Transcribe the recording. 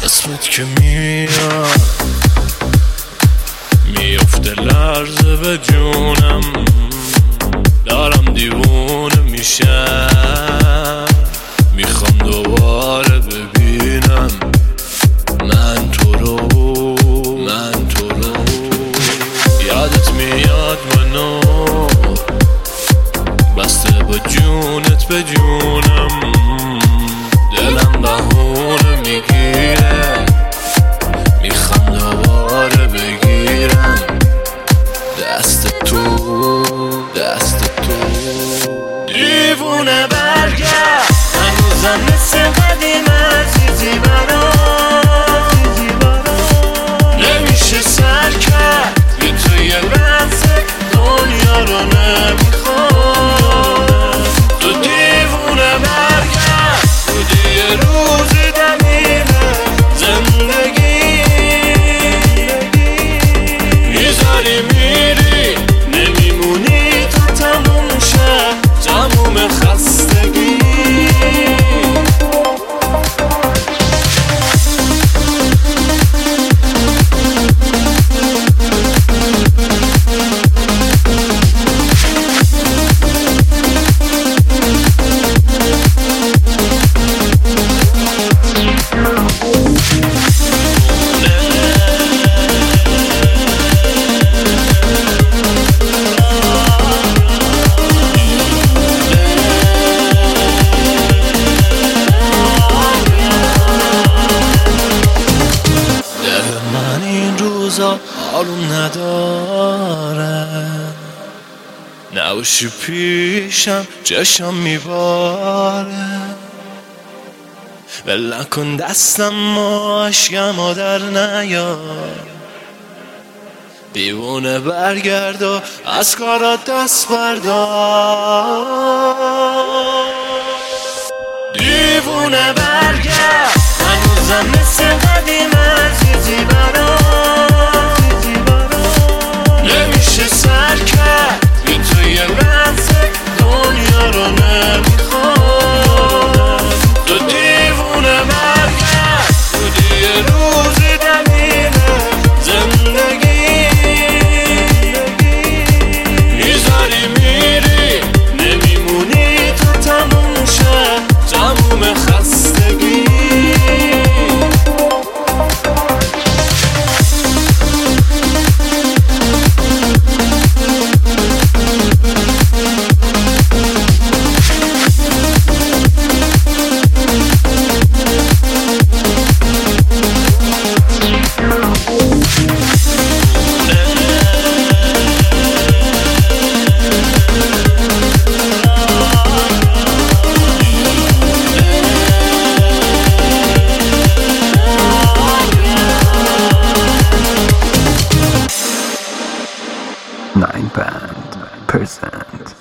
اسمت که میاد میفته لرزه به جونم، دارم دیوونه میشم، میخوام دوباره ببینم من تو رو. یادت میاد منو بسته با جونت به جونم، دلم بهونه میگیره، میخوام دوباره بگیرم دست تو. دیوونه برگرد، هنوزم مثل قدیم عزیزی برام، نمیشه سر کرد یه توی لحظه دنیا رو نمیخواد. تو دیوونه برگرد، بودی یه روزی دلیل زندگی، میذاری میری نمیمونی تا تموم شه تموم خستگی. آروم نداره، نباشی پیشم چشم میباره، ول نکن دستم و عشقم و در نیار، دیوونه برگرد و از کارات دست بردار. دیوونه برگرد، هنوزم مثل قدیم عزیزی برام، نمیشه سر کرد یه توی لحظه دنیا رو نمیخواد. تو دیوونه برگرد، بودی یه روزی دلیل زندگی، میذاری میری نمیمونی تا تموم شه تموم خستگی. Nine Band present